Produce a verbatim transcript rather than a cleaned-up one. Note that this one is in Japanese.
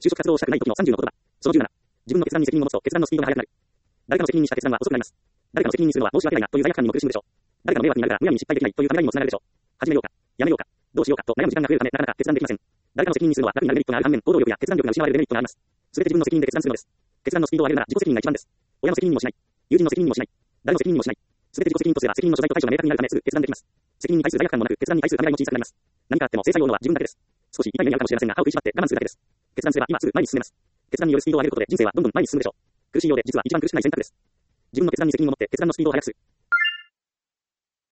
就職活動をしたくない時のさんじゅうの言葉。そのじゅうなな。自分の決断に責任を持つと決断のスピードが速くなる。誰かの責任にした決断は遅くなります。誰かの責任にするのは申し訳ないなという罪悪感にも苦しむでしょう。誰かの迷惑になるからむやみに失敗できないというためらいにもつながるでしょう。始めようか、やめようか、どうしようかと悩む時間が増えるためなかなか決断できません。誰かの責任にするのは楽になるメリットがある反面、行動力や決断力が失われるデメリットがあります。すべて自分の責任で決断するのです。決断のスピードを上げるなら自己責任が一番です。親の責任にもしない。友人の責任にもしない。誰の責任にもしない。すべて自己責任とすれば責任の所在と対処が明確になるためすぐ決断できます。責任に対する罪悪感もなく、決断に対するためらいも小さくなります。何かあっても制裁を負うのは自分だけです。少し痛い目に遭うかもしれませんが、歯を食いしばって我慢するだけです。決断すれば今すぐ前に進めます。決断によるスピードを上げることで人生はどんどん前に進むでしょう。苦しいようで実は一番苦しくない選択です。自分の決断に責任を持って決断のスピードを速くする。